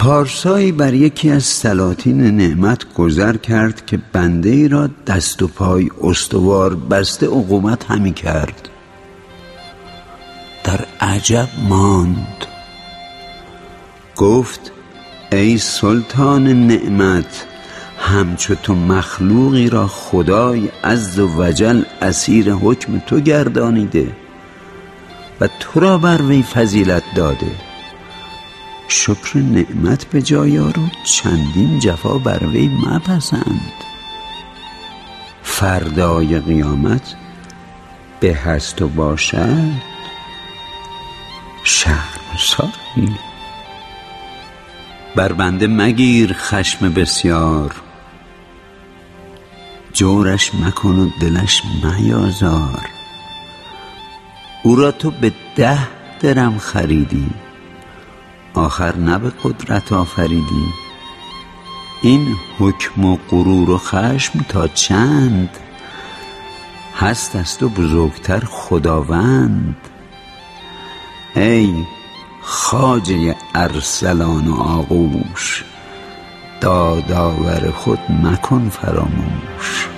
پارسایی بر یکی از سلاطین نعمت گذر کرد که بنده ای را دست و پای استوار بسته عقوبت همی کرد. در عجب ماند، گفت ای سلطان نعمت، همچو تو مخلوقی را خدای عز و جل اسیر حکم تو گردانیده و تو را بر وی فضیلت داده. شکر نعمت به جای آر و چندین جفا بر وی مپسند. فردای قیامت به هست و باشد شرمساری. بر بنده مگیر خشم بسیار، جورش مکن و دلش میازار. او را تو به 10 درم خریدی، آخر نه به قدرت آفریدی. این حکم و غرور و خشم تا چند؟ هست از تو بزرگتر خداوند. ای خواجه ارسلان و آغوش، دادآور خود مکن فراموش.